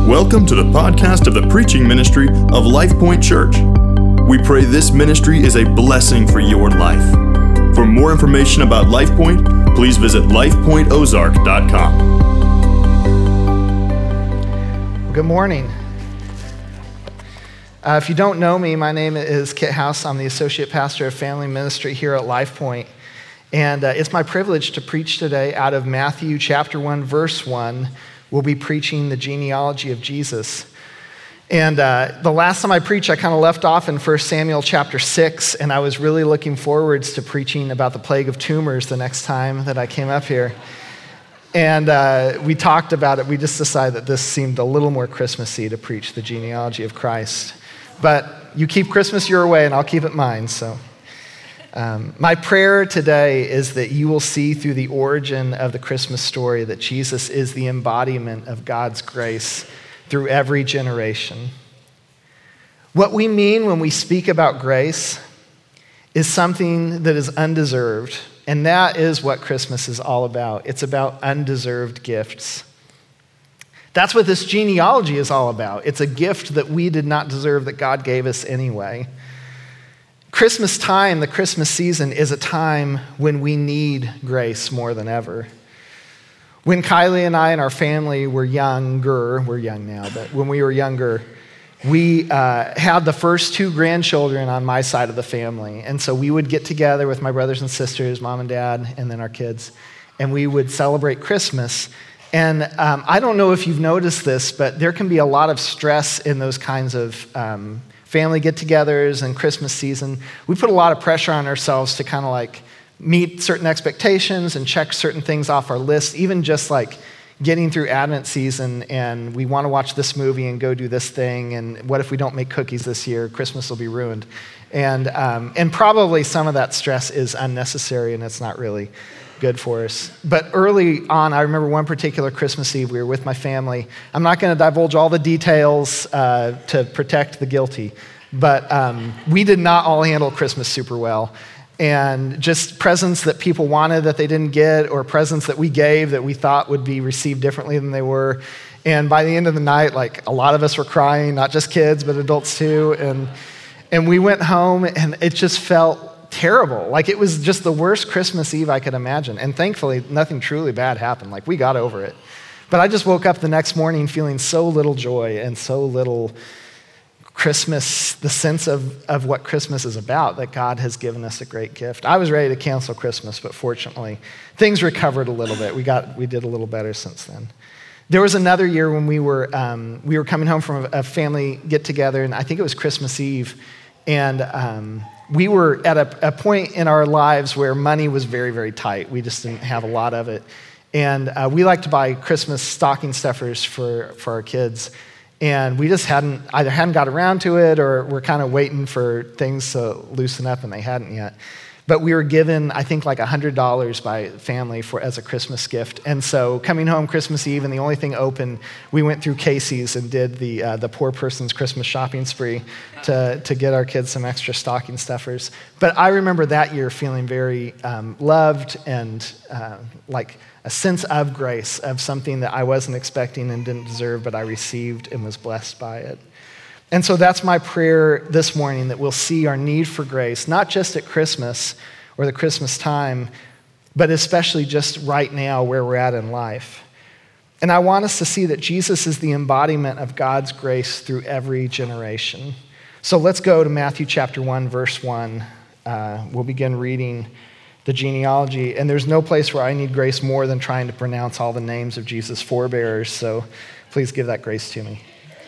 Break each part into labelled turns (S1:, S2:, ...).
S1: Welcome to the podcast of the preaching ministry of LifePoint Church. We pray this ministry is a blessing for your life. For more information about LifePoint, please visit lifepointozark.com.
S2: Good morning. If you don't know me, my name is Kit House. I'm the Associate Pastor of Family Ministry here at LifePoint. And it's my privilege to preach today out of Matthew chapter 1, verse 1. We'll be preaching the genealogy of Jesus. And the last time I preached, I kind of left off in 1 Samuel chapter 6, and I was really looking forwards to preaching about the plague of tumors the next time that I came up here. And we talked about it. We just decided that this seemed a little more Christmassy to preach the genealogy of Christ. But you keep Christmas your way, and I'll keep it mine, so. My prayer today is that you will see through the origin of the Christmas story that Jesus is the embodiment of God's grace through every generation. What we mean when we speak about grace is something that is undeserved, and that is what Christmas is all about. It's about undeserved gifts. That's what this genealogy is all about. It's a gift that we did not deserve that God gave us anyway. Christmas time, the Christmas season, is a time when we need grace more than ever. When Kylie and I and our family were younger, we're young now, but when we were younger, we had the first two grandchildren on my side of the family. And so we would get together with my brothers and sisters, mom and dad, and then our kids, and we would celebrate Christmas. And I don't know if you've noticed this, but there can be a lot of stress in those kinds of family get-togethers and Christmas season. We put a lot of pressure on ourselves to kind of like meet certain expectations and check certain things off our list, even just like getting through Advent season, and we want to watch this movie and go do this thing, and what if we don't make cookies this year? Christmas will be ruined. And probably some of that stress is unnecessary, and it's not really good for us. But early on, I remember one particular Christmas Eve, we were with my family. I'm not going to divulge all the details to protect the guilty, but we did not all handle Christmas super well. And just presents that people wanted that they didn't get, or presents that we gave that we thought would be received differently than they were. And by the end of the night, like a lot of us were crying, not just kids, but adults too. And we went home, and it just felt terrible. Like it was just the worst Christmas Eve I could imagine. And thankfully, nothing truly bad happened. Like we got over it. But I just woke up the next morning feeling so little joy and so little Christmas, the sense of what Christmas is about, that God has given us a great gift. I was ready to cancel Christmas, but fortunately, things recovered a little bit. We did a little better since then. There was another year when we were coming home from a family get-together, and I think it was Christmas Eve, and we were at a point in our lives where money was very, very tight. We just didn't have a lot of it. And we like to buy Christmas stocking stuffers for our kids. And we just hadn't got around to it, or we're kind of waiting for things to loosen up, and they hadn't yet. But we were given, I think, like $100 by family as a Christmas gift. And so coming home Christmas Eve, and the only thing open, we went through Casey's and did the poor person's Christmas shopping spree to get our kids some extra stocking stuffers. But I remember that year feeling very loved and like a sense of grace, of something that I wasn't expecting and didn't deserve, but I received and was blessed by it. And so that's my prayer this morning, that we'll see our need for grace, not just at Christmas or the Christmas time, but especially just right now where we're at in life. And I want us to see that Jesus is the embodiment of God's grace through every generation. So let's go to Matthew chapter 1, verse 1. We'll begin reading the genealogy. And there's no place where I need grace more than trying to pronounce all the names of Jesus' forebearers, so please give that grace to me.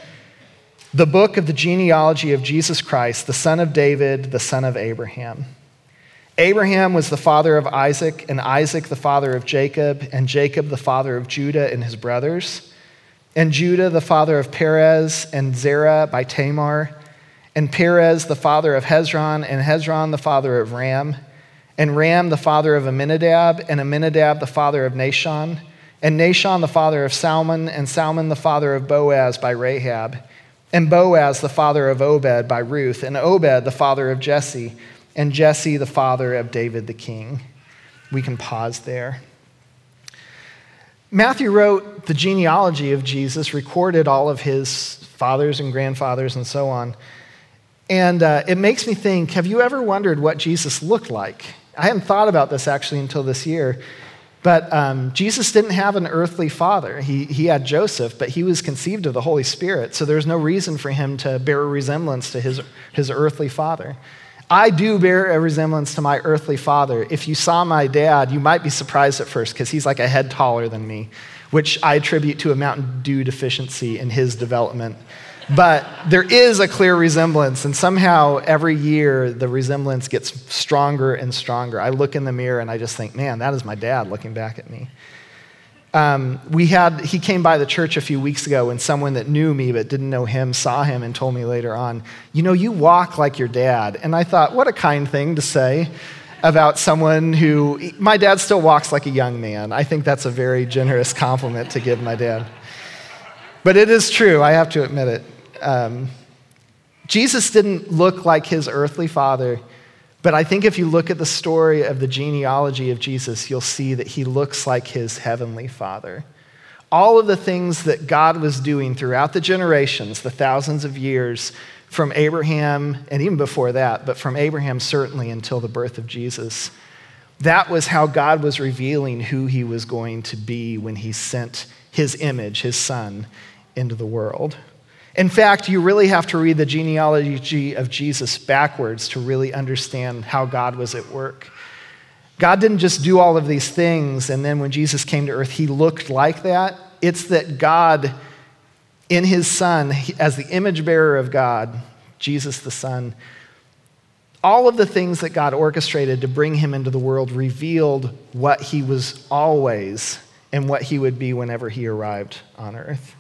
S2: The book of the genealogy of Jesus Christ, the son of David, the son of Abraham. Abraham was the father of Isaac, and Isaac the father of Jacob, and Jacob the father of Judah and his brothers, and Judah the father of Perez, and Zerah by Tamar, and Perez the father of Hezron, and Hezron the father of Ram, and Ram the father of Amminadab, and Amminadab the father of Nahshon, and Nahshon the father of Salmon, and Salmon the father of Boaz by Rahab, and Boaz the father of Obed by Ruth, and Obed the father of Jesse, and Jesse the father of David the king. We can pause there. Matthew wrote the genealogy of Jesus, recorded all of his fathers and grandfathers and so on. And it makes me think, have you ever wondered what Jesus looked like? I hadn't thought about this actually until this year. But Jesus didn't have an earthly father. He had Joseph, but he was conceived of the Holy Spirit. So there's no reason for him to bear a resemblance to his earthly father. I do bear a resemblance to my earthly father. If you saw my dad, you might be surprised at first because he's like a head taller than me, which I attribute to a Mountain Dew deficiency in his development. But there is a clear resemblance, and somehow every year the resemblance gets stronger and stronger. I look in the mirror and I just think, man, that is my dad looking back at me. He came by the church a few weeks ago, and someone that knew me but didn't know him saw him and told me later on, you walk like your dad. And I thought, what a kind thing to say about someone who, my dad still walks like a young man. I think that's a very generous compliment to give my dad. But it is true, I have to admit it. Jesus didn't look like his earthly father, but I think if you look at the story of the genealogy of Jesus, you'll see that he looks like his heavenly Father. All of the things that God was doing throughout the generations, the thousands of years, from Abraham, and even before that, but from Abraham certainly until the birth of Jesus, that was how God was revealing who he was going to be when he sent his image, his son, into the world. In fact, you really have to read the genealogy of Jesus backwards to really understand how God was at work. God didn't just do all of these things, and then when Jesus came to earth, he looked like that. It's that God, in his Son, as the image bearer of God, Jesus the Son, all of the things that God orchestrated to bring him into the world revealed what he was always and what he would be whenever he arrived on earth.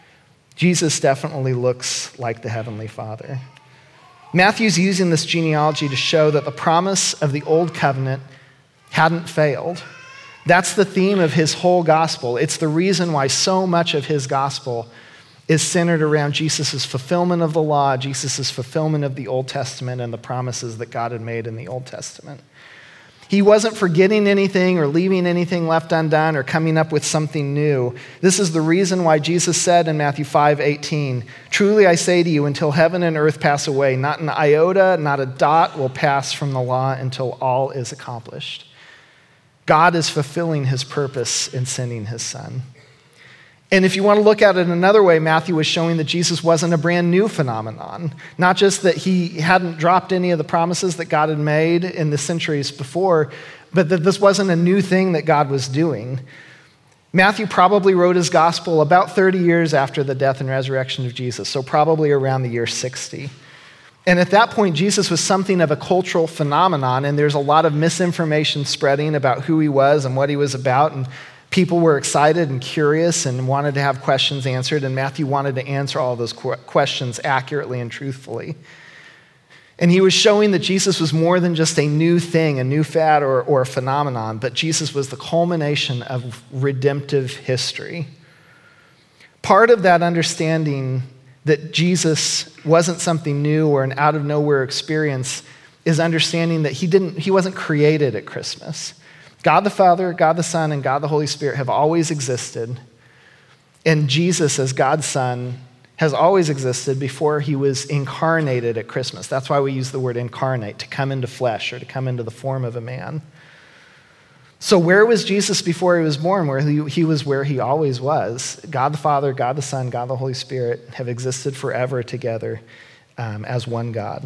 S2: Jesus definitely looks like the Heavenly Father. Matthew's using this genealogy to show that the promise of the Old Covenant hadn't failed. That's the theme of his whole gospel. It's the reason why so much of his gospel is centered around Jesus' fulfillment of the law, Jesus' fulfillment of the Old Testament and the promises that God had made in the Old Testament. He wasn't forgetting anything or leaving anything left undone or coming up with something new. This is the reason why Jesus said in Matthew 5:18, "Truly I say to you, until heaven and earth pass away, not an iota, not a dot will pass from the law until all is accomplished." God is fulfilling his purpose in sending his Son. And if you want to look at it another way, Matthew was showing that Jesus wasn't a brand new phenomenon. Not just that he hadn't dropped any of the promises that God had made in the centuries before, but that this wasn't a new thing that God was doing. Matthew probably wrote his gospel about 30 years after the death and resurrection of Jesus, so probably around the year 60. And at that point, Jesus was something of a cultural phenomenon, and there's a lot of misinformation spreading about who he was and what he was about, and people were excited and curious and wanted to have questions answered, and Matthew wanted to answer all those questions accurately and truthfully. And he was showing that Jesus was more than just a new thing, a new fad or a phenomenon, but Jesus was the culmination of redemptive history. Part of that understanding that Jesus wasn't something new or an out-of-nowhere experience is understanding that he wasn't created at Christmas. God the Father, God the Son, and God the Holy Spirit have always existed. And Jesus, as God's Son, has always existed before he was incarnated at Christmas. That's why we use the word incarnate, to come into flesh or to come into the form of a man. So where was Jesus before he was born? Where he was where he always was. God the Father, God the Son, God the Holy Spirit have existed forever together as one God.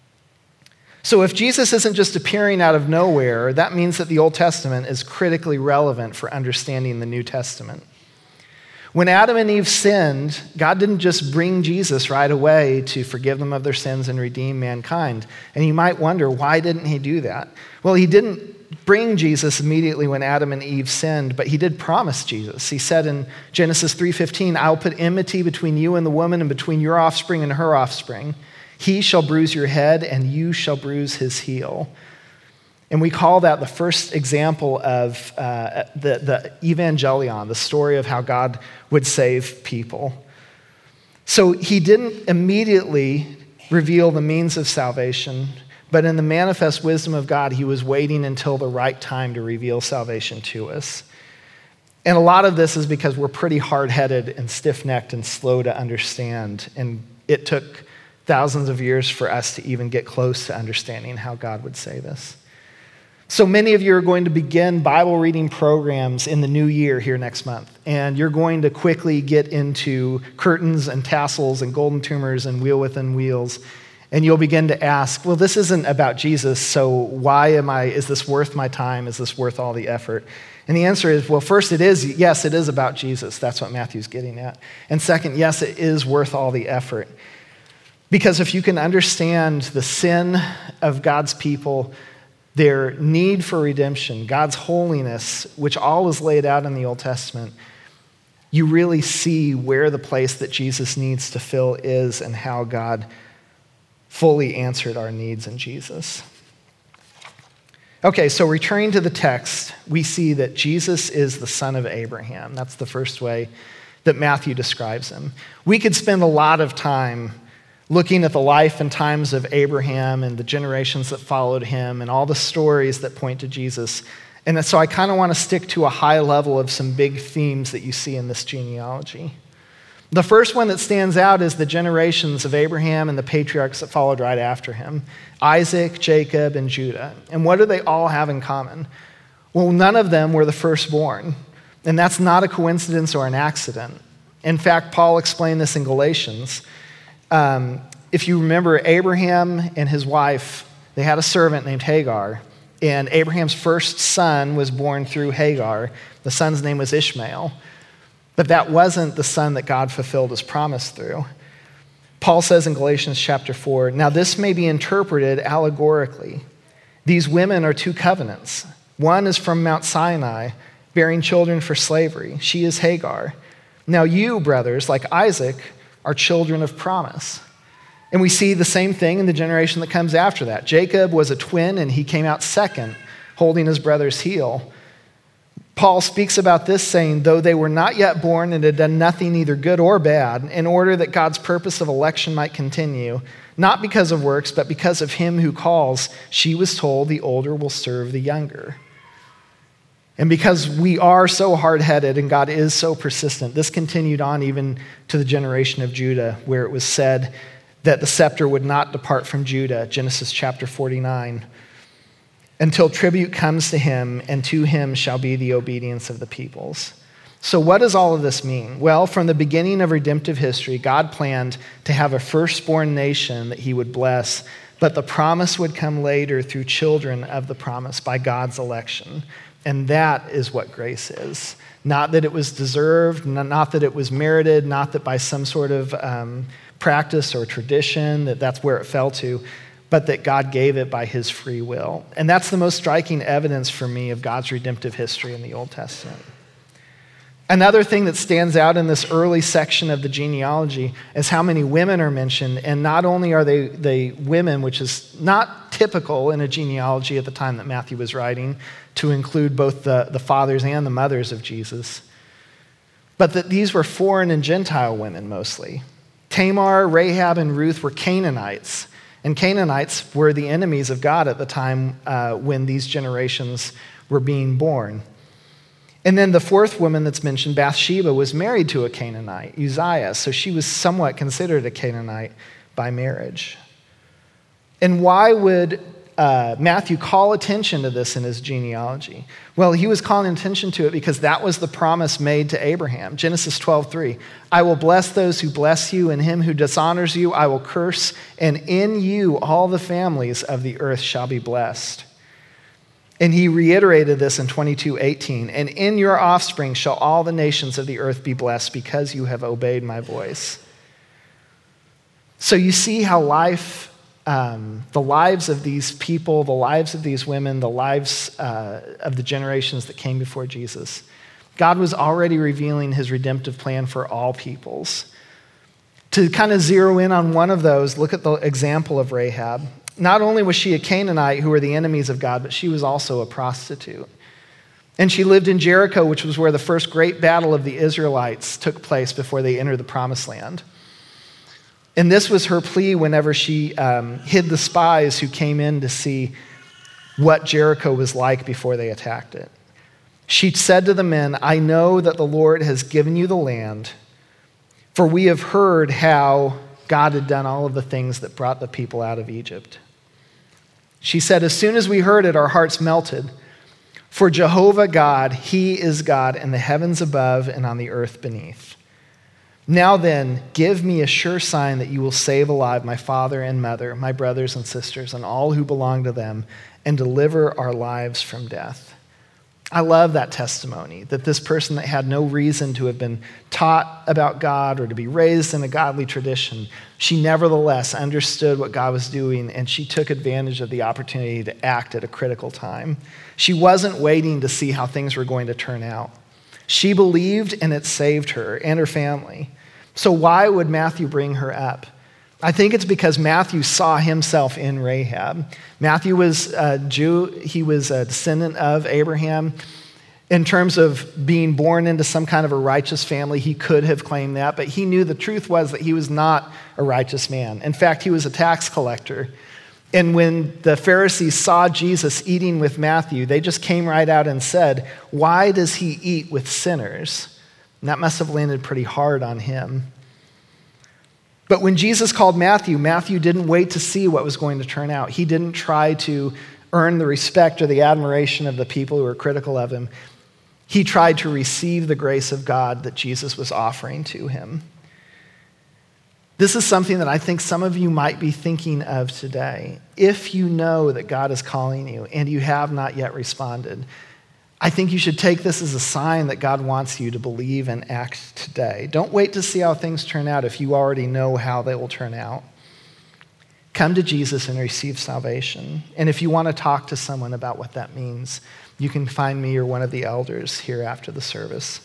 S2: So if Jesus isn't just appearing out of nowhere, that means that the Old Testament is critically relevant for understanding the New Testament. When Adam and Eve sinned, God didn't just bring Jesus right away to forgive them of their sins and redeem mankind. And you might wonder, why didn't he do that? Well, he didn't bring Jesus immediately when Adam and Eve sinned, but he did promise Jesus. He said in Genesis 3:15, "I'll put enmity between you and the woman and between your offspring and her offspring. He shall bruise your head, and you shall bruise his heel." And we call that the first example of the evangelion, the story of how God would save people. So he didn't immediately reveal the means of salvation, but in the manifest wisdom of God, he was waiting until the right time to reveal salvation to us. And a lot of this is because we're pretty hard-headed and stiff-necked and slow to understand. And it took thousands of years for us to even get close to understanding how God would say this. So many of you are going to begin Bible reading programs in the new year here next month. And you're going to quickly get into curtains and tassels and golden tumors and wheel within wheels. And you'll begin to ask, well, this isn't about Jesus, so is this worth my time? Is this worth all the effort? And the answer is, well, first yes, it is about Jesus. That's what Matthew's getting at. And second, yes, it is worth all the effort. Because if you can understand the sin of God's people, their need for redemption, God's holiness, which all is laid out in the Old Testament, you really see where the place that Jesus needs to fill is and how God fully answered our needs in Jesus. Okay, so returning to the text, we see that Jesus is the son of Abraham. That's the first way that Matthew describes him. We could spend a lot of time looking at the life and times of Abraham and the generations that followed him and all the stories that point to Jesus. And so I kind of want to stick to a high level of some big themes that you see in this genealogy. The first one that stands out is the generations of Abraham and the patriarchs that followed right after him, Isaac, Jacob, and Judah. And what do they all have in common? Well, none of them were the firstborn, and that's not a coincidence or an accident. In fact, Paul explained this in Galatians. If you remember, Abraham and his wife, they had a servant named Hagar, and Abraham's first son was born through Hagar. The son's name was Ishmael. But that wasn't the son that God fulfilled his promise through. Paul says in Galatians chapter 4, now this may be interpreted allegorically. These women are two covenants. One is from Mount Sinai, bearing children for slavery. She is Hagar. Now you, brothers, like Isaac, are children of promise. And we see the same thing in the generation that comes after that. Jacob was a twin, and he came out second, holding his brother's heel. Paul speaks about this saying, though they were not yet born and had done nothing either good or bad, in order that God's purpose of election might continue, not because of works, but because of him who calls, she was told the older will serve the younger. And because we are so hard-headed and God is so persistent, this continued on even to the generation of Judah, where it was said that the scepter would not depart from Judah, Genesis chapter 49, until tribute comes to him, and to him shall be the obedience of the peoples. So what does all of this mean? Well, from the beginning of redemptive history, God planned to have a firstborn nation that he would bless, but the promise would come later through children of the promise by God's election. And that is what grace is. Not that it was deserved, not that it was merited, not that by some sort of practice or tradition that's where it fell to, but that God gave it by his free will. And that's the most striking evidence for me of God's redemptive history in the Old Testament. Another thing that stands out in this early section of the genealogy is how many women are mentioned. And not only are they women, which is not typical in a genealogy at the time that Matthew was writing, to include both the fathers and the mothers of Jesus, but that these were foreign and Gentile women mostly. Tamar, Rahab, and Ruth were Canaanites. And Canaanites were the enemies of God at the time when these generations were being born. And then the fourth woman that's mentioned, Bathsheba, was married to a Canaanite, Uzziah, so she was somewhat considered a Canaanite by marriage. And why would Matthew call attention to this in his genealogy? Well, he was calling attention to it because that was the promise made to Abraham. Genesis 12:3, I will bless those who bless you, and him who dishonors you I will curse, and in you all the families of the earth shall be blessed. And he reiterated this in 22:18, and in your offspring shall all the nations of the earth be blessed because you have obeyed my voice. So you see how the lives of these people, the lives of these women, the lives of the generations that came before Jesus, God was already revealing his redemptive plan for all peoples. To kind of zero in on one of those, look at the example of Rahab. Not only was she a Canaanite who were the enemies of God, but she was also a prostitute. And she lived in Jericho, which was where the first great battle of the Israelites took place before they entered the Promised Land. And this was her plea whenever she hid the spies who came in to see what Jericho was like before they attacked it. She said to the men, "I know that the Lord has given you the land, for we have heard how God had done all of the things that brought the people out of Egypt." She said, "As soon as we heard it, our hearts melted. For Jehovah God, he is God in the heavens above and on the earth beneath. Now then, give me a sure sign that you will save alive my father and mother, my brothers and sisters, and all who belong to them, and deliver our lives from death." I love that testimony, that this person that had no reason to have been taught about God or to be raised in a godly tradition, she nevertheless understood what God was doing, and she took advantage of the opportunity to act at a critical time. She wasn't waiting to see how things were going to turn out. She believed, and it saved her and her family. So why would Matthew bring her up? I think it's because Matthew saw himself in Rahab. Matthew was a Jew. He was a descendant of Abraham. In terms of being born into some kind of a righteous family, he could have claimed that, but he knew the truth was that he was not a righteous man. In fact, he was a tax collector. And when the Pharisees saw Jesus eating with Matthew, they just came right out and said, "Why does he eat with sinners?" And that must have landed pretty hard on him. But when Jesus called Matthew, Matthew didn't wait to see what was going to turn out. He didn't try to earn the respect or the admiration of the people who were critical of him. He tried to receive the grace of God that Jesus was offering to him. This is something that I think some of you might be thinking of today. If you know that God is calling you and you have not yet responded, I think you should take this as a sign that God wants you to believe and act today. Don't wait to see how things turn out if you already know how they will turn out. Come to Jesus and receive salvation. And if you want to talk to someone about what that means, you can find me or one of the elders here after the service.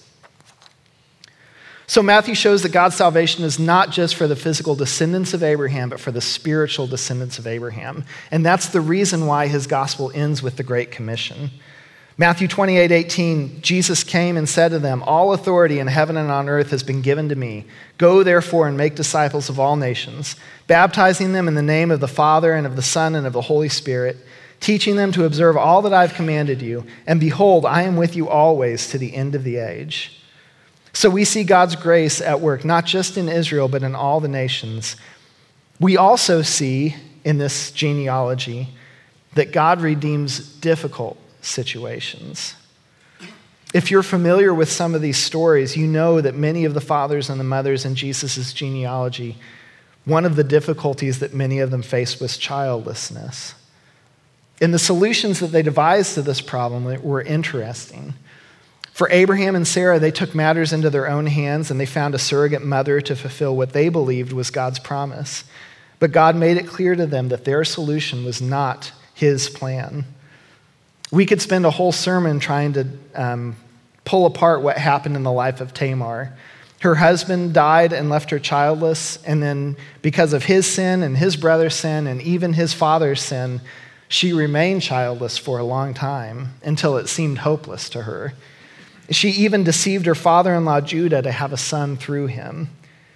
S2: So Matthew shows that God's salvation is not just for the physical descendants of Abraham, but for the spiritual descendants of Abraham. And that's the reason why his gospel ends with the Great Commission. Matthew 28:18, Jesus came and said to them, "All authority in heaven and on earth has been given to me. Go therefore and make disciples of all nations, baptizing them in the name of the Father and of the Son and of the Holy Spirit, teaching them to observe all that I've commanded you. And behold, I am with you always to the end of the age." So we see God's grace at work, not just in Israel, but in all the nations. We also see in this genealogy that God redeems difficult situations. If you're familiar with some of these stories, you know that many of the fathers and the mothers in Jesus' genealogy, one of the difficulties that many of them faced was childlessness. And the solutions that they devised to this problem were interesting. For Abraham and Sarah, they took matters into their own hands and they found a surrogate mother to fulfill what they believed was God's promise. But God made it clear to them that their solution was not his plan. We could spend a whole sermon trying to pull apart what happened in the life of Tamar. Her husband died and left her childless, and then because of his sin and his brother's sin and even his father's sin, she remained childless for a long time until it seemed hopeless to her. She even deceived her father-in-law Judah to have a son through him.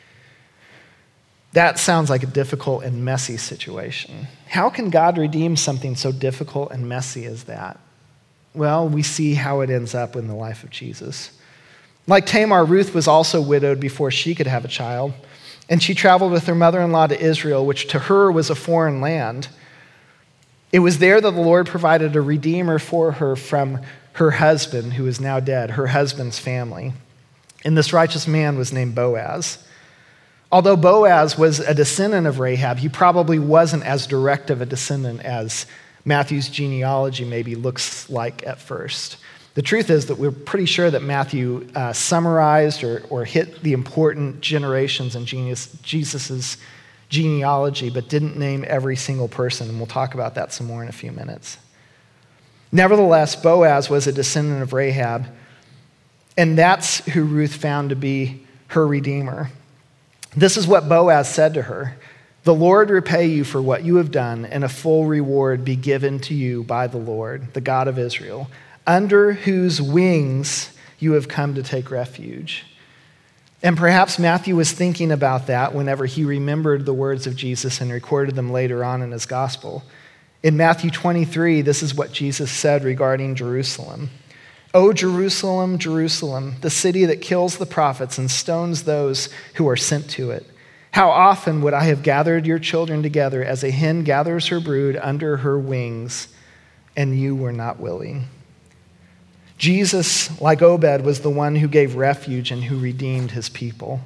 S2: That sounds like a difficult and messy situation. How can God redeem something so difficult and messy as that? Well, we see how it ends up in the life of Jesus. Like Tamar, Ruth was also widowed before she could have a child, and she traveled with her mother-in-law to Israel, which to her was a foreign land. It was there that the Lord provided a redeemer for her from her husband, who is now dead, her husband's family. And this righteous man was named Boaz. Although Boaz was a descendant of Rahab, he probably wasn't as direct of a descendant as Matthew's genealogy maybe looks like at first. The truth is that we're pretty sure that Matthew summarized or hit the important generations in Jesus' genealogy, but didn't name every single person, and we'll talk about that some more in a few minutes. Nevertheless, Boaz was a descendant of Rahab, and that's who Ruth found to be her redeemer. This is what Boaz said to her: "The Lord repay you for what you have done, and a full reward be given to you by the Lord, the God of Israel, under whose wings you have come to take refuge." And perhaps Matthew was thinking about that whenever he remembered the words of Jesus and recorded them later on in his gospel. In Matthew 23, this is what Jesus said regarding Jerusalem: O Jerusalem, Jerusalem, the city that kills the prophets and stones those who are sent to it. How often would I have gathered your children together as a hen gathers her brood under her wings, and you were not willing. Jesus, like Obed, was the one who gave refuge and who redeemed his people.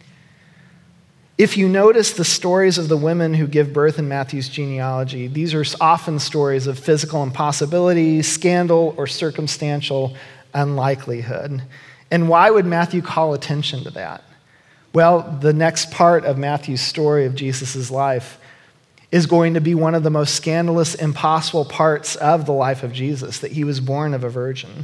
S2: If you notice the stories of the women who give birth in Matthew's genealogy, these are often stories of physical impossibility, scandal, or circumstantial unlikelihood. And why would Matthew call attention to that? Well, the next part of Matthew's story of Jesus' life is going to be one of the most scandalous, impossible parts of the life of Jesus, that he was born of a virgin.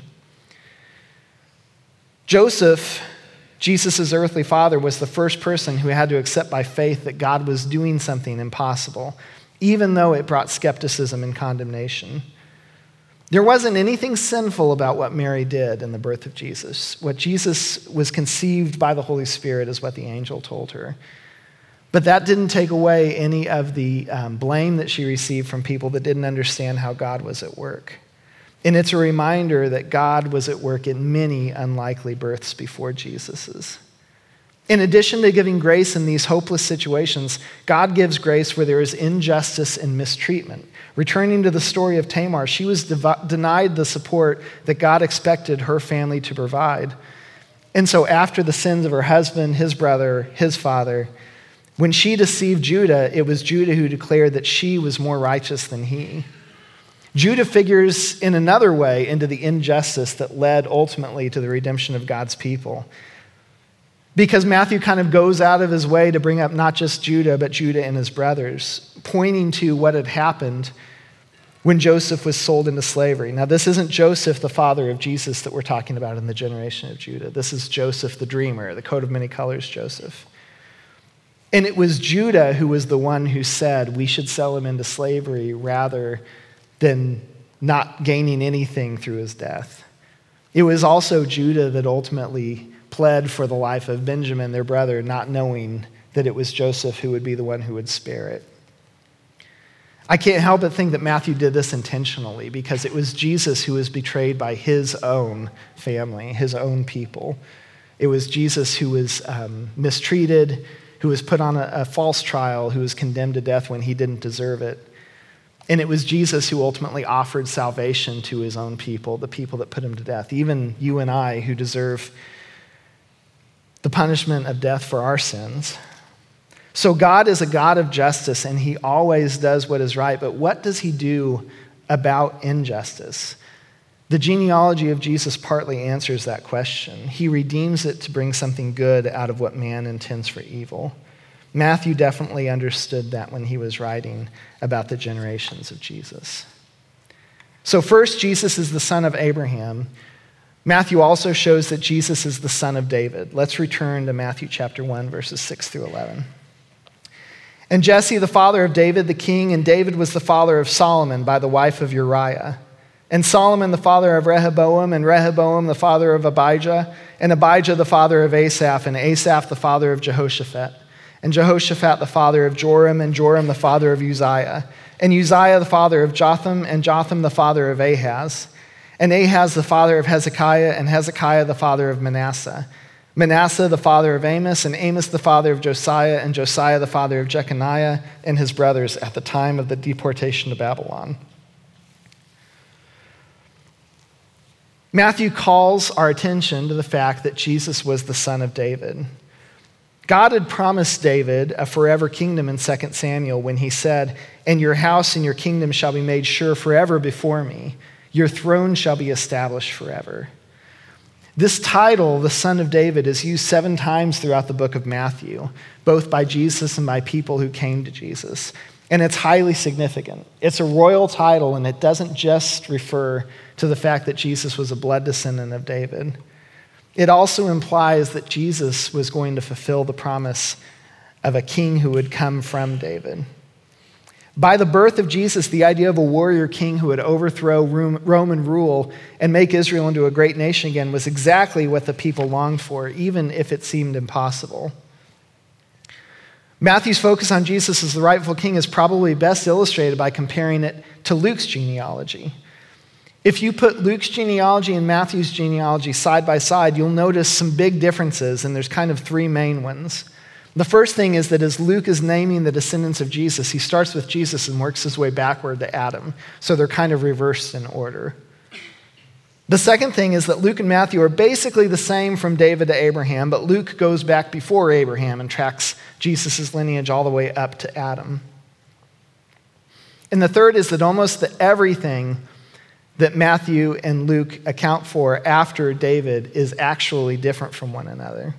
S2: Joseph, Jesus' earthly father, was the first person who had to accept by faith that God was doing something impossible, even though it brought skepticism and condemnation. There wasn't anything sinful about what Mary did in the birth of Jesus. What Jesus was conceived by the Holy Spirit is what the angel told her. But that didn't take away any of the blame that she received from people that didn't understand how God was at work. And it's a reminder that God was at work in many unlikely births before Jesus's. In addition to giving grace in these hopeless situations, God gives grace where there is injustice and mistreatment. Returning to the story of Tamar, she was denied the support that God expected her family to provide. And so after the sins of her husband, his brother, his father, when she deceived Judah, it was Judah who declared that she was more righteous than he. Judah figures in another way into the injustice that led ultimately to the redemption of God's people. Because Matthew kind of goes out of his way to bring up not just Judah, but Judah and his brothers, pointing to what had happened when Joseph was sold into slavery. Now, this isn't Joseph, the father of Jesus, that we're talking about in the generation of Judah. This is Joseph the dreamer, the coat of many colors Joseph. And it was Judah who was the one who said we should sell him into slavery rather than not gaining anything through his death. It was also Judah that ultimately pled for the life of Benjamin, their brother, not knowing that it was Joseph who would be the one who would spare it. I can't help but think that Matthew did this intentionally because it was Jesus who was betrayed by his own family, his own people. It was Jesus who was mistreated, who was put on a false trial, who was condemned to death when he didn't deserve it. And it was Jesus who ultimately offered salvation to his own people, the people that put him to death, even you and I who deserve the punishment of death for our sins. So God is a God of justice, and he always does what is right. But what does he do about injustice? The genealogy of Jesus partly answers that question. He redeems it to bring something good out of what man intends for evil. Matthew definitely understood that when he was writing about the generations of Jesus. So first, Jesus is the son of Abraham. Matthew also shows that Jesus is the son of David. Let's return to Matthew chapter 1, verses 6 through 11. And Jesse, the father of David the king, and David was the father of Solomon by the wife of Uriah. And Solomon the father of Rehoboam, and Rehoboam the father of Abijah, and Abijah the father of Asaph, and Asaph the father of Jehoshaphat. And Jehoshaphat the father of Joram, and Joram the father of Uzziah, and Uzziah the father of Jotham, and Jotham the father of Ahaz, and Ahaz the father of Hezekiah, and Hezekiah the father of Manasseh, Manasseh the father of Amos, and Amos the father of Josiah, and Josiah the father of Jeconiah and his brothers at the time of the deportation to Babylon. Matthew calls our attention to the fact that Jesus was the son of David. God had promised David a forever kingdom in 2 Samuel when he said, "And your house and your kingdom shall be made sure forever before me. Your throne shall be established forever." This title, the Son of David, is used 7 times throughout the book of Matthew, both by Jesus and by people who came to Jesus. And it's highly significant. It's a royal title, and it doesn't just refer to the fact that Jesus was a blood descendant of David. It also implies that Jesus was going to fulfill the promise of a king who would come from David. By the birth of Jesus, the idea of a warrior king who would overthrow Roman rule and make Israel into a great nation again was exactly what the people longed for, even if it seemed impossible. Matthew's focus on Jesus as the rightful king is probably best illustrated by comparing it to Luke's genealogy. If you put Luke's genealogy and Matthew's genealogy side by side, you'll notice some big differences, and there's kind of three main ones. The first thing is that as Luke is naming the descendants of Jesus, he starts with Jesus and works his way backward to Adam. So they're kind of reversed in order. The second thing is that Luke and Matthew are basically the same from David to Abraham, but Luke goes back before Abraham and tracks Jesus' lineage all the way up to Adam. And the third is that almost everything that Matthew and Luke account for after David is actually different from one another.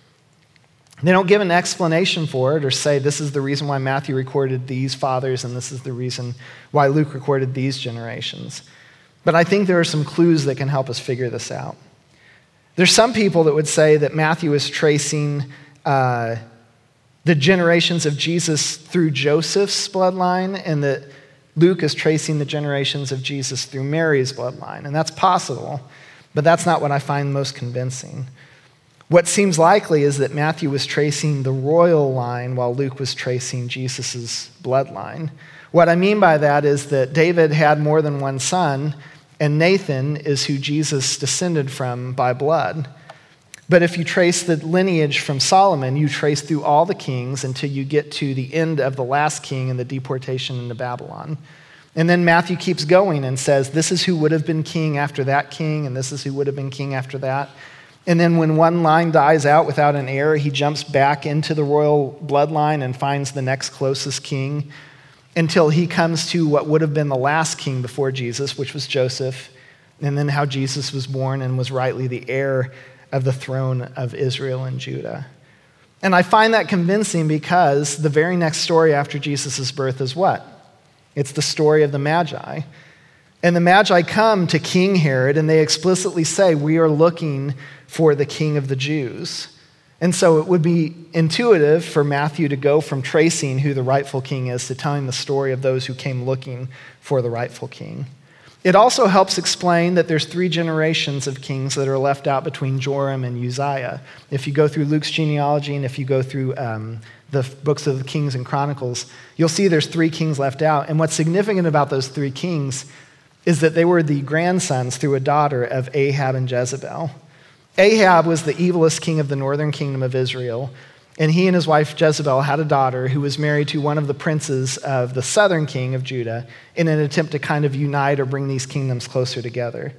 S2: They don't give an explanation for it or say this is the reason why Matthew recorded these fathers and this is the reason why Luke recorded these generations. But I think there are some clues that can help us figure this out. There's some people that would say that Matthew is tracing the generations of Jesus through Joseph's bloodline and that Luke is tracing the generations of Jesus through Mary's bloodline. And that's possible, but that's not what I find most convincing. What seems likely is that Matthew was tracing the royal line while Luke was tracing Jesus' bloodline. What I mean by that is that David had more than one son, and Nathan is who Jesus descended from by blood. But if you trace the lineage from Solomon, you trace through all the kings until you get to the end of the last king and the deportation into Babylon. And then Matthew keeps going and says, this is who would have been king after that king, and this is who would have been king after that. And then when one line dies out without an heir, he jumps back into the royal bloodline and finds the next closest king until he comes to what would have been the last king before Jesus, which was Joseph, and then how Jesus was born and was rightly the heir of the throne of Israel and Judah. And I find that convincing because the very next story after Jesus' birth is what? It's the story of the Magi. And the Magi come to King Herod and they explicitly say, we are looking for the King of the Jews. And so it would be intuitive for Matthew to go from tracing who the rightful king is to telling the story of those who came looking for the rightful king. It also helps explain that there's 3 generations of kings that are left out between Joram and Uzziah. If you go through Luke's genealogy and if you go through the books of the Kings and Chronicles, you'll see there's 3 kings left out. And what's significant about those 3 kings is that they were the grandsons through a daughter of Ahab and Jezebel. Ahab was the evilest king of the northern kingdom of Israel, and he and his wife Jezebel had a daughter who was married to one of the princes of the southern king of Judah in an attempt to kind of unite or bring these kingdoms closer together.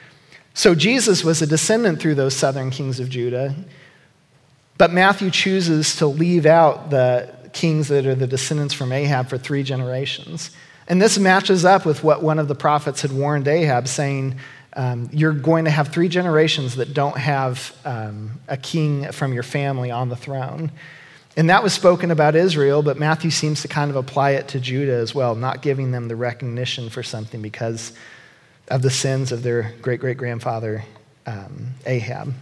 S2: So Jesus was a descendant through those southern kings of Judah, but Matthew chooses to leave out the kings that are the descendants from Ahab for 3 generations. And this matches up with what one of the prophets had warned Ahab, saying, you're going to have 3 generations that don't have a king from your family on the throne. And that was spoken about Israel, but Matthew seems to kind of apply it to Judah as well, not giving them the recognition for something because of the sins of their great-great-grandfather Ahab.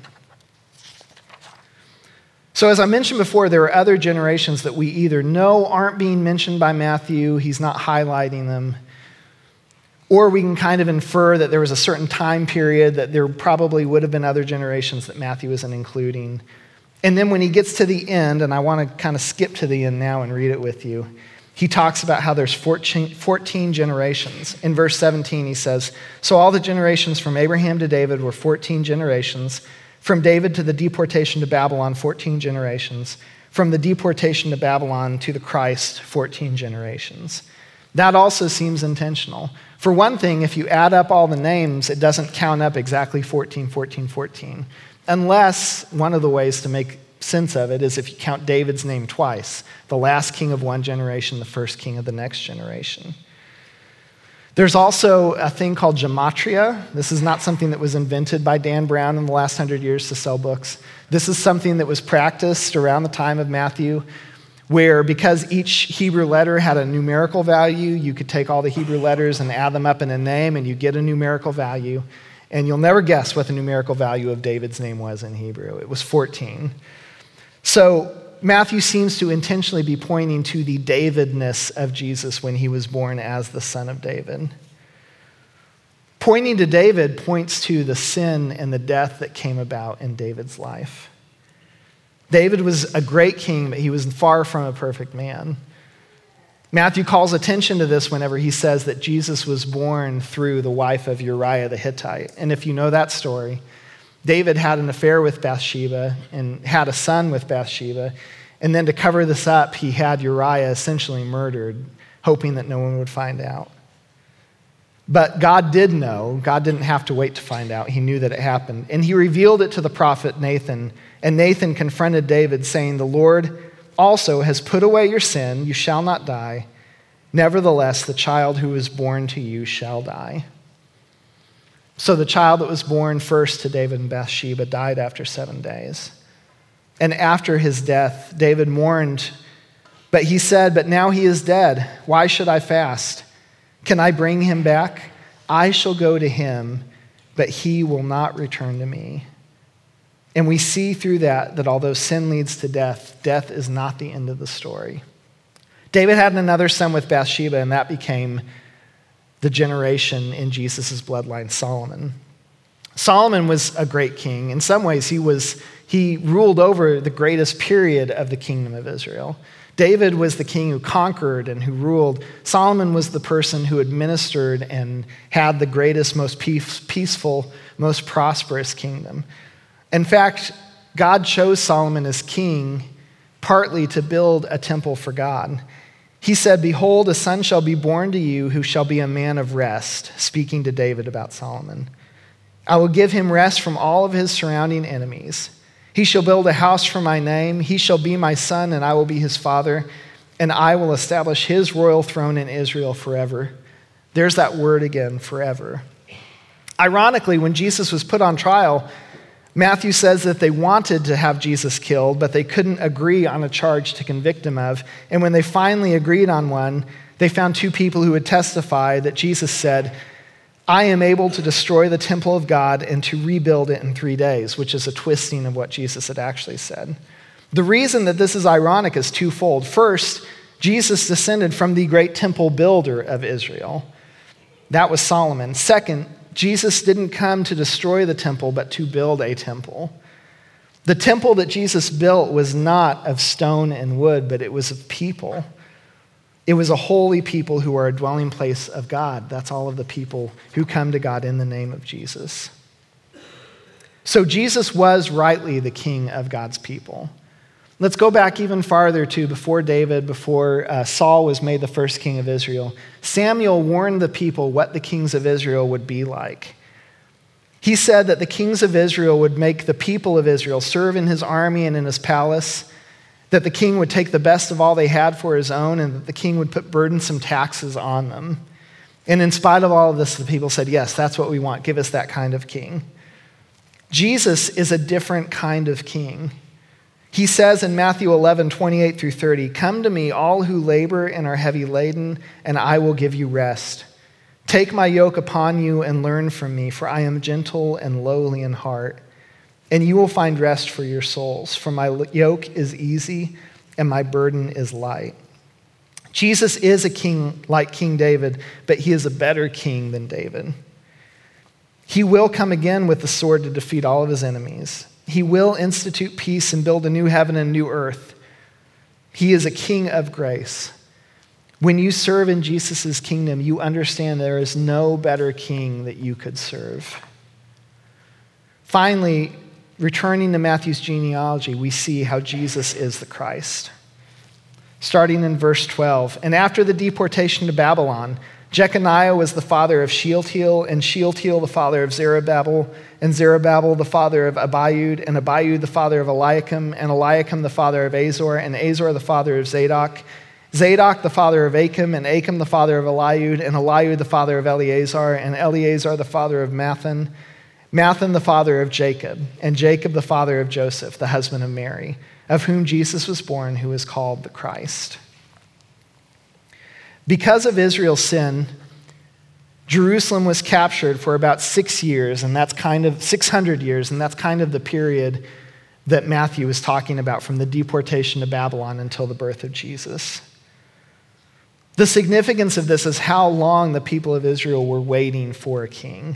S2: So as I mentioned before, there are other generations that we either know aren't being mentioned by Matthew, he's not highlighting them, or we can kind of infer that there was a certain time period that there probably would have been other generations that Matthew isn't including. And then when he gets to the end, and I want to kind of skip to the end now and read it with you, he talks about how there's 14 generations. In verse 17, he says, so all the generations from Abraham to David were 14 generations. From David to the deportation to Babylon, 14 generations. From the deportation to Babylon to the Christ, 14 generations. That also seems intentional. For one thing, if you add up all the names, it doesn't count up exactly 14, 14, 14. Unless one of the ways to make sense of it is if you count David's name twice, the last king of one generation, the first king of the next generation. There's also a thing called gematria. This is not something that was invented by Dan Brown in the last 100 years to sell books. This is something that was practiced around the time of Matthew, where because each Hebrew letter had a numerical value, you could take all the Hebrew letters and add them up in a name and you get a numerical value. And you'll never guess what the numerical value of David's name was in Hebrew. It was 14. So Matthew seems to intentionally be pointing to the Davidness of Jesus when he was born as the son of David. Pointing to David points to the sin and the death that came about in David's life. David was a great king, but he was far from a perfect man. Matthew calls attention to this whenever he says that Jesus was born through the wife of Uriah the Hittite. And if you know that story, David had an affair with Bathsheba and had a son with Bathsheba. And then to cover this up, he had Uriah essentially murdered, hoping that no one would find out. But God did know. God didn't have to wait to find out. He knew that it happened. And he revealed it to the prophet Nathan. And Nathan confronted David, saying, "The Lord also has put away your sin. You shall not die. Nevertheless, the child who is born to you shall die." So the child that was born first to David and Bathsheba died after 7 days. And after his death, David mourned, but he said, "But now he is dead. Why should I fast? Can I bring him back? I shall go to him, but he will not return to me." And we see through that although sin leads to death, death is not the end of the story. David had another son with Bathsheba, and that became the generation in Jesus' bloodline, Solomon. Solomon was a great king. In some ways, he ruled over the greatest period of the kingdom of Israel. David was the king who conquered and who ruled. Solomon was the person who administered and had the greatest, most peaceful, most prosperous kingdom. In fact, God chose Solomon as king partly to build a temple for God. He said, "Behold, a son shall be born to you who shall be a man of rest," speaking to David about Solomon. "I will give him rest from all of his surrounding enemies. He shall build a house for my name. He shall be my son, and I will be his father, and I will establish his royal throne in Israel forever." There's that word again, forever. Ironically, when Jesus was put on trial, Matthew says that they wanted to have Jesus killed, but they couldn't agree on a charge to convict him of. And when they finally agreed on one, they found 2 people who would testify that Jesus said, "I am able to destroy the temple of God and to rebuild it in 3 days," which is a twisting of what Jesus had actually said. The reason that this is ironic is twofold. First, Jesus descended from the great temple builder of Israel. That was Solomon. Second, Jesus didn't come to destroy the temple, but to build a temple. The temple that Jesus built was not of stone and wood, but it was of people. It was a holy people who are a dwelling place of God. That's all of the people who come to God in the name of Jesus. So Jesus was rightly the king of God's people. Let's go back even farther to before David, before Saul was made the first king of Israel. Samuel warned the people what the kings of Israel would be like. He said that the kings of Israel would make the people of Israel serve in his army and in his palace, that the king would take the best of all they had for his own, and that the king would put burdensome taxes on them. And in spite of all of this, the people said, "Yes, that's what we want. Give us that kind of king." Jesus is a different kind of king. He says in Matthew 11:28-30, "Come to me, all who labor and are heavy laden, and I will give you rest. Take my yoke upon you and learn from me, for I am gentle and lowly in heart, and you will find rest for your souls. For my yoke is easy and my burden is light." Jesus is a king like King David, but he is a better king than David. He will come again with the sword to defeat all of his enemies. He will institute peace and build a new heaven and new earth. He is a king of grace. When you serve in Jesus' kingdom, you understand there is no better king that you could serve. Finally, returning to Matthew's genealogy, we see how Jesus is the Christ. Starting in verse 12, "And after the deportation to Babylon, Jeconiah was the father of Shealtiel, and Shealtiel the father of Zerubbabel, and Zerubbabel the father of Abiud, and Abiud the father of Eliakim, and Eliakim the father of Azor, and Azor the father of Zadok, Zadok the father of Achim, and Achim the father of Eliud, and Eliud the father of Eleazar, and Eleazar the father of Mathan, Mathan the father of Jacob, and Jacob the father of Joseph, the husband of Mary, of whom Jesus was born, who is called the Christ." Because of Israel's sin, Jerusalem was captured for about 6 years, and that's kind of 600 years, and that's kind of the period that Matthew is talking about, from the deportation to Babylon until the birth of Jesus. The significance of this is how long the people of Israel were waiting for a king.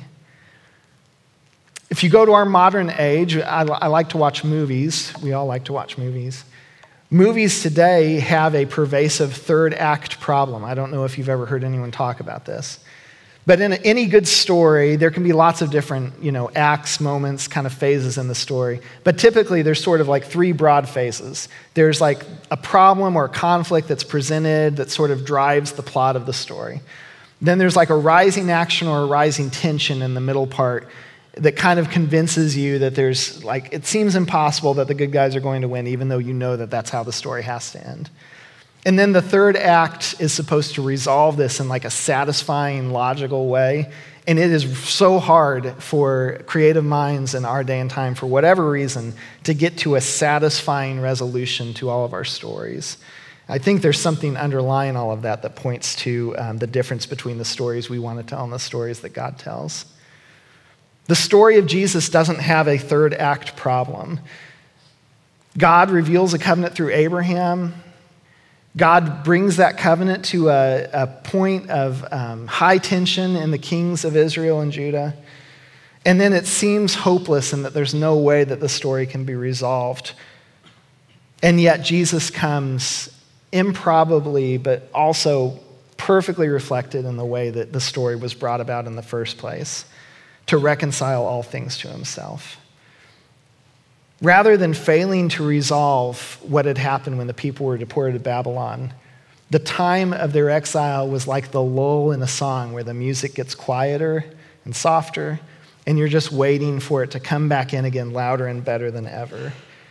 S2: If you go to our modern age, I like to watch movies. We all like to watch movies. Movies today have a pervasive third act problem. I don't know if you've ever heard anyone talk about this. But in any good story, there can be lots of different, acts, moments, kind of phases in the story. But typically, there's sort of like three broad phases. There's like a problem or a conflict that's presented that sort of drives the plot of the story. Then there's like a rising action or a rising tension in the middle part that kind of convinces you that there's like, it seems impossible that the good guys are going to win, even though you know that that's how the story has to end. And then the third act is supposed to resolve this in like a satisfying, logical way. And it is so hard for creative minds in our day and time, for whatever reason, to get to a satisfying resolution to all of our stories. I think there's something underlying all of that points to the difference between the stories we want to tell and the stories that God tells. The story of Jesus doesn't have a third act problem. God reveals a covenant through Abraham. God brings that covenant to a point of high tension in the kings of Israel and Judah. And then it seems hopeless and that there's no way that the story can be resolved. And yet Jesus comes improbably, but also perfectly reflected in the way that the story was brought about in the first place, to reconcile all things to himself. Rather than failing to resolve what had happened when the people were deported to Babylon, the time of their exile was like the lull in a song where the music gets quieter and softer, and you're just waiting for it to come back in again louder and better than ever.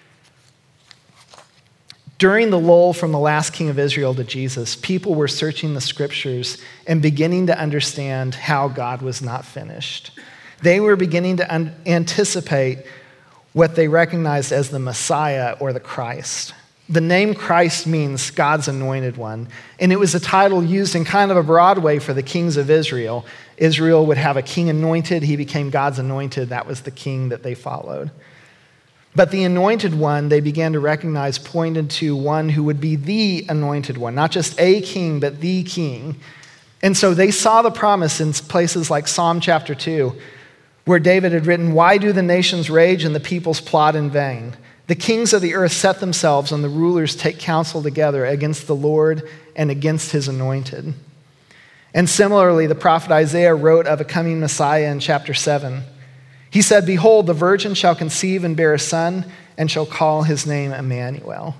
S2: During the lull from the last king of Israel to Jesus, people were searching the scriptures and beginning to understand how God was not finished. They were beginning to anticipate what they recognized as the Messiah or the Christ. The name Christ means God's anointed one, and it was a title used in kind of a broad way for the kings of Israel. Israel would have a king anointed. He became God's anointed. That was the king that they followed. But the anointed one, they began to recognize, pointed to one who would be the anointed one, not just a king, but the king. And so they saw the promise in places like Psalm chapter 2, where David had written, "Why do the nations rage and the peoples plot in vain? The kings of the earth set themselves and the rulers take counsel together against the Lord and against his anointed." And similarly, the prophet Isaiah wrote of a coming Messiah in chapter 7. He said, "Behold, the virgin shall conceive and bear a son and shall call his name Emmanuel."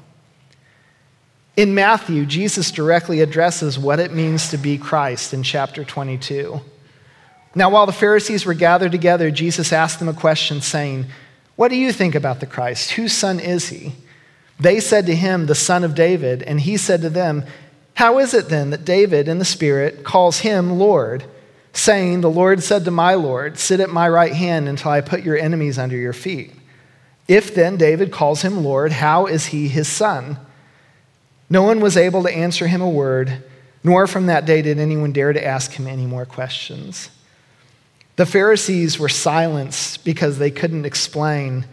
S2: In Matthew, Jesus directly addresses what it means to be Christ in chapter 22. Now, while the Pharisees were gathered together, Jesus asked them a question saying, "What do you think about the Christ? Whose son is he?" They said to him, "The son of David." And he said to them, "How is it then that David in the Spirit calls him Lord, saying, 'The Lord said to my Lord, sit at my right hand until I put your enemies under your feet'? If then David calls him Lord, how is he his son?" No one was able to answer him a word, nor from that day did anyone dare to ask him any more questions. The Pharisees were silenced because they couldn't explain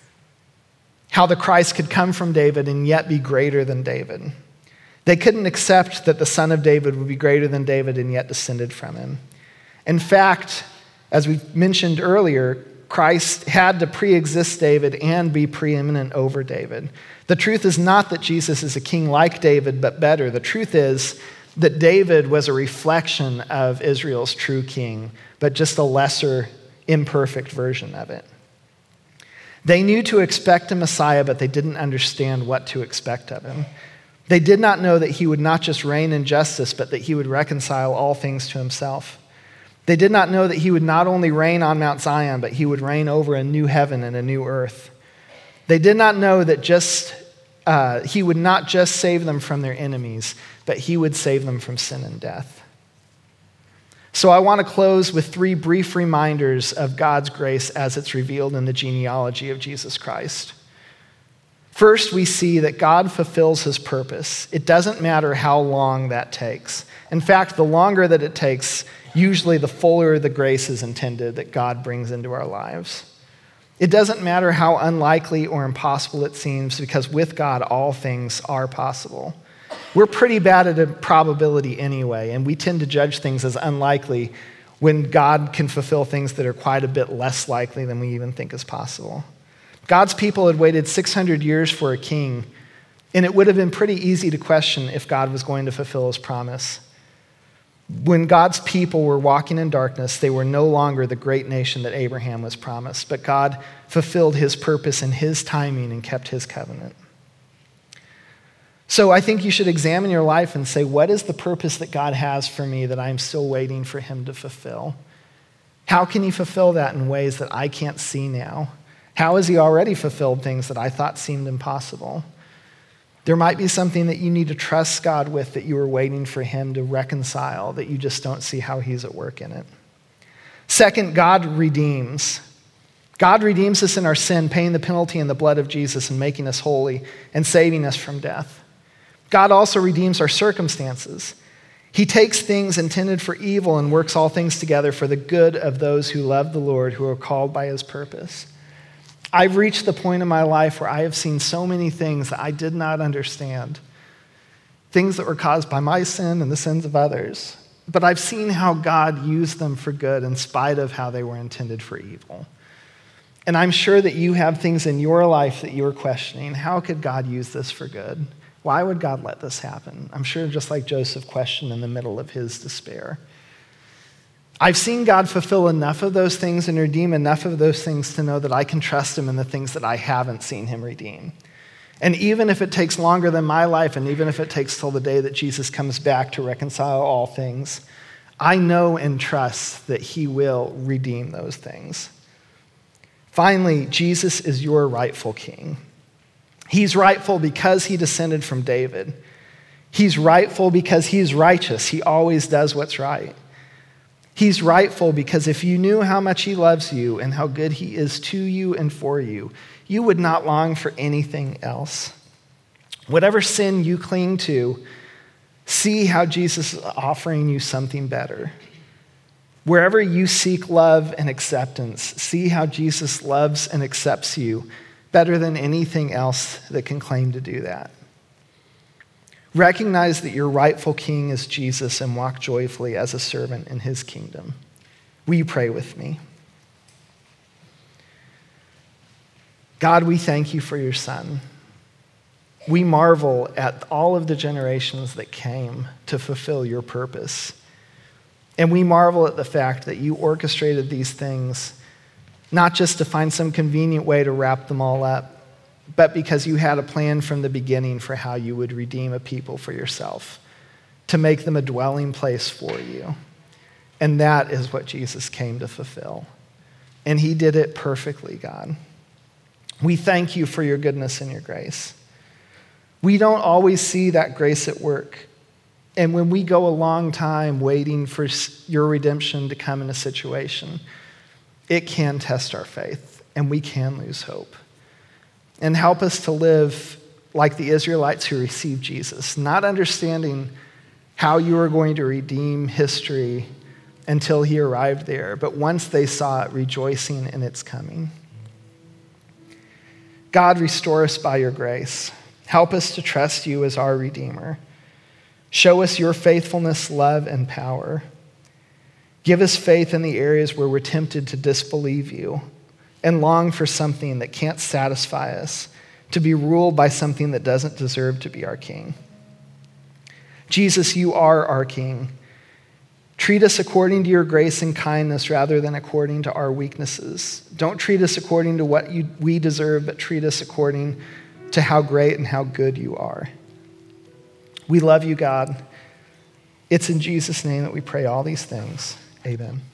S2: how the Christ could come from David and yet be greater than David. They couldn't accept that the son of David would be greater than David and yet descended from him. In fact, as we mentioned earlier, Christ had to pre-exist David and be preeminent over David. The truth is not that Jesus is a king like David, but better. The truth is that David was a reflection of Israel's true king, but just a lesser, imperfect version of it. They knew to expect a Messiah, but they didn't understand what to expect of him. They did not know that he would not just reign in justice, but that he would reconcile all things to himself. They did not know that he would not only reign on Mount Zion, but he would reign over a new heaven and a new earth. They did not know that he would not just save them from their enemies, but he would save them from sin and death. So I want to close with 3 brief reminders of God's grace as it's revealed in the genealogy of Jesus Christ. First, we see that God fulfills his purpose. It doesn't matter how long that takes. In fact, the longer that it takes, usually the fuller the grace is intended that God brings into our lives. It doesn't matter how unlikely or impossible it seems, because with God, all things are possible. We're pretty bad at a probability anyway, and we tend to judge things as unlikely when God can fulfill things that are quite a bit less likely than we even think is possible. God's people had waited 600 years for a king, And it would have been pretty easy to question if God was going to fulfill his promise. When God's people were walking in darkness, they were no longer the great nation that Abraham was promised, but God fulfilled his purpose in his timing and kept his covenant. So I think you should examine your life and say, what is the purpose that God has for me that I'm still waiting for him to fulfill? How can he fulfill that in ways that I can't see now? How has he already fulfilled things that I thought seemed impossible? There might be something that you need to trust God with that you are waiting for him to reconcile, that you just don't see how he's at work in it. Second, God redeems. God redeems us in our sin, paying the penalty in the blood of Jesus and making us holy and saving us from death. God also redeems our circumstances. He takes things intended for evil and works all things together for the good of those who love the Lord, who are called by his purpose. I've reached the point in my life where I have seen so many things that I did not understand, things that were caused by my sin and the sins of others, but I've seen how God used them for good in spite of how they were intended for evil. And I'm sure that you have things in your life that you are questioning. How could God use this for good? Why would God let this happen? I'm sure just like Joseph questioned in the middle of his despair. I've seen God fulfill enough of those things and redeem enough of those things to know that I can trust him in the things that I haven't seen him redeem. And even if it takes longer than my life, and even if it takes till the day that Jesus comes back to reconcile all things, I know and trust that he will redeem those things. Finally, Jesus is your rightful king. He's rightful because he descended from David. He's rightful because he's righteous. He always does what's right. He's rightful because if you knew how much he loves you and how good he is to you and for you, you would not long for anything else. Whatever sin you cling to, see how Jesus is offering you something better. Wherever you seek love and acceptance, see how Jesus loves and accepts you better than anything else that can claim to do that. Recognize that your rightful king is Jesus and walk joyfully as a servant in his kingdom. Will you pray with me? God, we thank you for your son. We marvel at all of the generations that came to fulfill your purpose. And we marvel at the fact that you orchestrated these things, not just to find some convenient way to wrap them all up, but because you had a plan from the beginning for how you would redeem a people for yourself, to make them a dwelling place for you. And that is what Jesus came to fulfill. And he did it perfectly, God. We thank you for your goodness and your grace. We don't always see that grace at work. And when we go a long time waiting for your redemption to come in a situation, it can test our faith and we can lose hope. And help us to live like the Israelites who received Jesus, not understanding how you were going to redeem history until he arrived there, but once they saw it, rejoicing in its coming. God, restore us by your grace. Help us to trust you as our Redeemer. Show us your faithfulness, love, and power. Give us faith in the areas where we're tempted to disbelieve you and long for something that can't satisfy us, to be ruled by something that doesn't deserve to be our king. Jesus, you are our king. Treat us according to your grace and kindness rather than according to our weaknesses. Don't treat us according to what we deserve, but treat us according to how great and how good you are. We love you, God. It's in Jesus' name that we pray all these things. Amen.